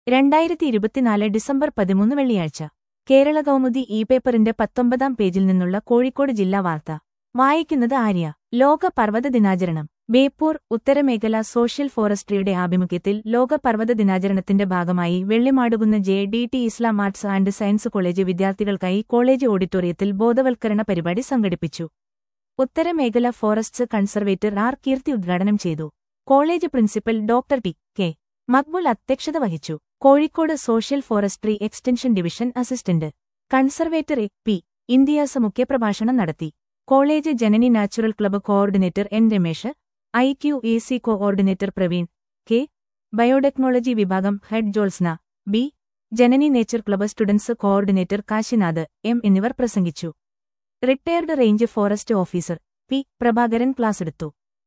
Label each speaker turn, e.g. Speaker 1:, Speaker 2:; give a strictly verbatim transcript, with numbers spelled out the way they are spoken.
Speaker 1: രണ്ടായിരത്തി ഇരുപത്തിനാല് ഡിസംബർ പതിമൂന്ന് വെള്ളിയാഴ്ച കേരള കൗമുദി ഇ പേപ്പറിന്റെ പത്തൊമ്പതാം പേജിൽ നിന്നുള്ള കോഴിക്കോട് ജില്ലാ വാർത്ത വായിക്കുന്നത് ആര്യ. ലോക പർവ്വത ദിനാചരണം ബേപ്പൂർ. ഉത്തരമേഖല സോഷ്യൽ ഫോറസ്ട്രിയുടെ ആഭിമുഖ്യത്തിൽ ലോക പർവ്വത ദിനാചരണത്തിന്റെ ഭാഗമായി Vellimadukunnu J D T Islam arts and science college വിദ്യാർത്ഥികൾക്കായി കോളേജ് ഓഡിറ്റോറിയത്തിൽ ബോധവൽക്കരണ പരിപാടി സംഘടിപ്പിച്ചു. ഉത്തരമേഖല ഫോറസ്റ്സ് കൺസർവേറ്റർ ആർ കീർത്തി ഉദ്ഘാടനം ചെയ്തു. College principal doctor T K Makbul അധ്യക്ഷത വഹിച്ചു. Kozhikode social forestry extension division assistant conservator A P Inthyas മുഖ്യപ്രഭാഷണം നടത്തി. College Janani natural club coordinator N Ramesh, I Q A C coordinator Praveen K, biotechnology വിഭാഗം head Jolsna B, Janani nature club students coordinator Kashinath M എന്നിവർ പ്രസംഗിച്ചു. Retired range forest officer P Prabhakaran ക്ലാസെടുത്തു.